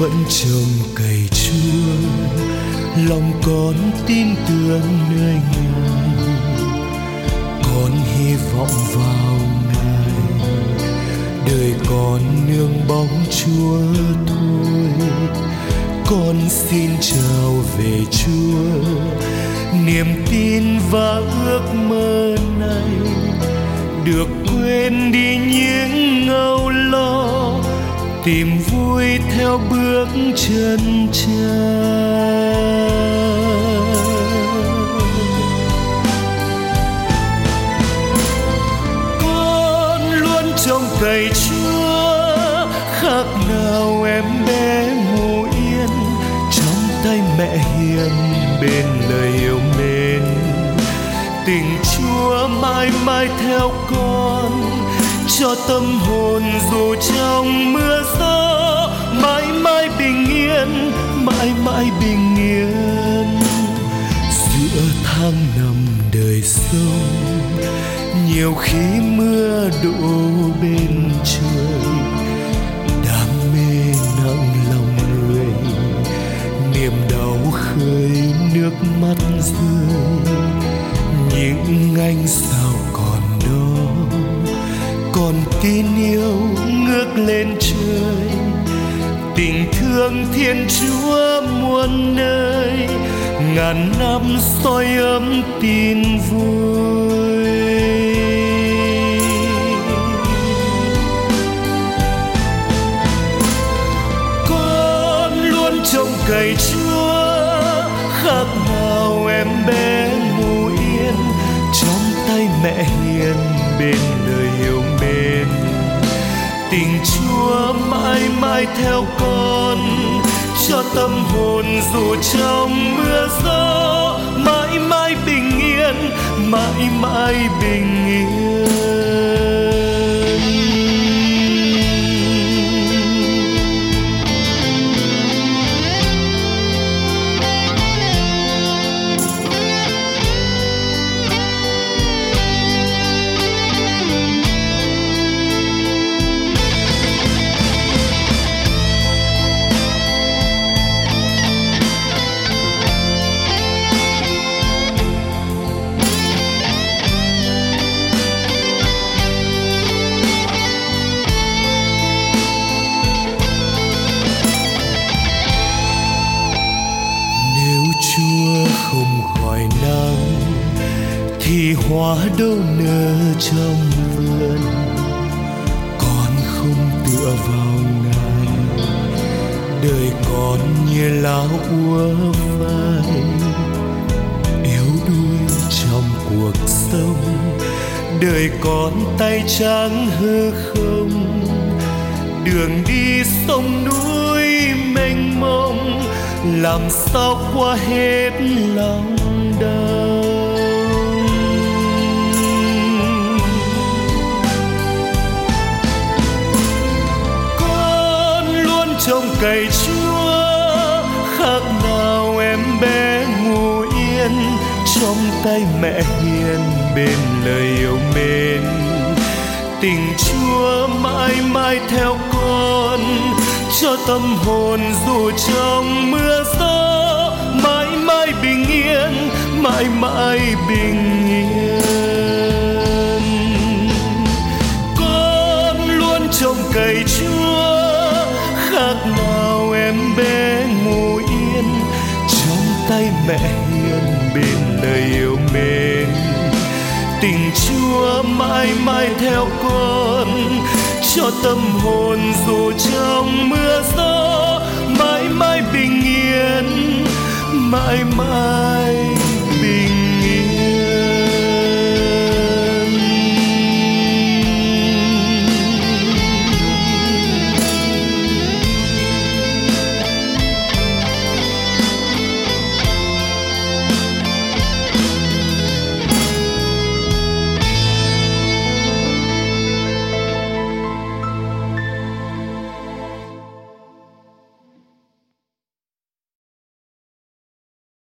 vẫn trồng cày chua, lòng con tin tưởng nơi Ngài, con hy vọng vào Ngài, đời con nương bóng Chúa thôi. Con xin chào về Chúa, niềm tin và ước mơ này được quên đi những âu lo, tìm vui theo bước chân Cha. Con luôn trông cậy Chúa, khác nào em bé ngủ yên trong tay mẹ hiền bên lời yêu mến. Tình Chúa mãi mãi theo con, cho tâm hồn dù trong mưa gió, mãi mãi bình yên, mãi mãi bình yên. Giữa tháng năm đời sống, nhiều khi mưa đổ bên trời, đam mê nặng lòng người, niềm đau khơi nước mắt rơi. Nhưng anh sao còn đó, còn tin yêu ngước lên trời, tình thương Thiên Chúa muôn nơi, ngàn năm soi ấm tin vui. Con luôn trông cậy Chúa, khác nào em bé ngủ yên trong tay mẹ hiền bên lời yêu mến. Tình Chúa mãi mãi theo con, cho tâm hồn dù trong mưa gió, mãi mãi bình yên, mãi mãi bình yên. Thì hoa đâu nở trong vườn, con không tựa vào Ngài, đời con như lá úa phai, yếu đuối trong cuộc sống. Đời con tay trắng hư không, đường đi sông núi mênh mông, làm sao qua hết lòng đau. Trông cậy Chúa, khác nào em bé ngủ yên trong tay mẹ hiền bên lời yêu mến. Tình Chúa mãi mãi theo con, cho tâm hồn dù trong mưa gió, mãi mãi bình yên, mãi mãi bình yên. Con luôn trông cậy Chúa, khác nào em bé ngủ yên trong tay mẹ hiền bên lời yêu mến. Tình Chúa mãi mãi theo con, cho tâm hồn dù trong mưa gió, mãi mãi bình yên, mãi mãi